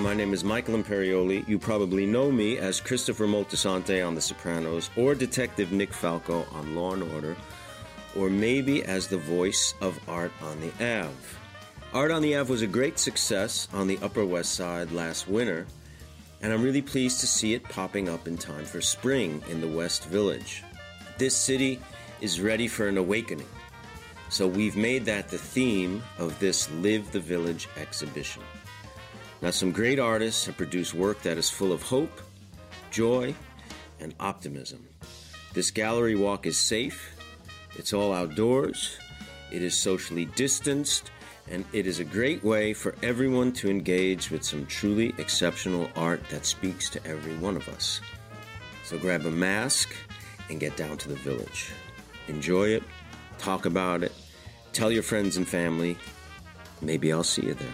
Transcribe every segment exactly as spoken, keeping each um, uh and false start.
My name is Michael Imperioli. You probably know me as Christopher Moltisanti on The Sopranos, or Detective Nick Falco on Law and Order, or maybe as the voice of Art on the Ave. Art on the Ave was a great success on the Upper West Side last winter, and I'm really pleased to see it popping up in time for spring in the West Village. This city is ready for an awakening, so we've made that the theme of this Live the Village exhibition. Now, some great artists have produced work that is full of hope, joy, and optimism. This gallery walk is safe, it's all outdoors, it is socially distanced, and it is a great way for everyone to engage with some truly exceptional art that speaks to every one of us. So grab a mask and get down to the village. Enjoy it, talk about it, tell your friends and family. Maybe I'll see you there.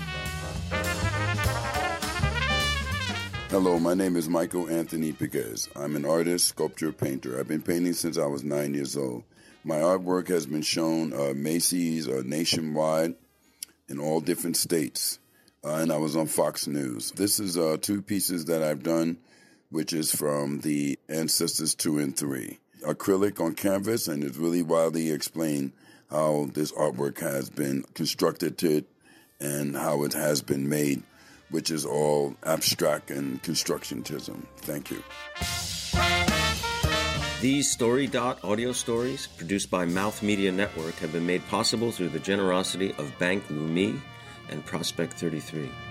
Hello, my name is Michael Anthony Piguez. I'm an artist, sculptor, painter. I've been painting since I was nine years old. My artwork has been shown uh, Macy's uh, nationwide in all different states, uh, and I was on Fox News. This is uh, two pieces that I've done, which is from the Ancestors two and three. Acrylic on canvas, and it's really widely explained how this artwork has been constructed to it and how it has been made, which is all abstract and constructionism. Thank you. These Story Dot audio stories, produced by Mouth Media Network, have been made possible through the generosity of Bank Leumi and Prospect thirty-three.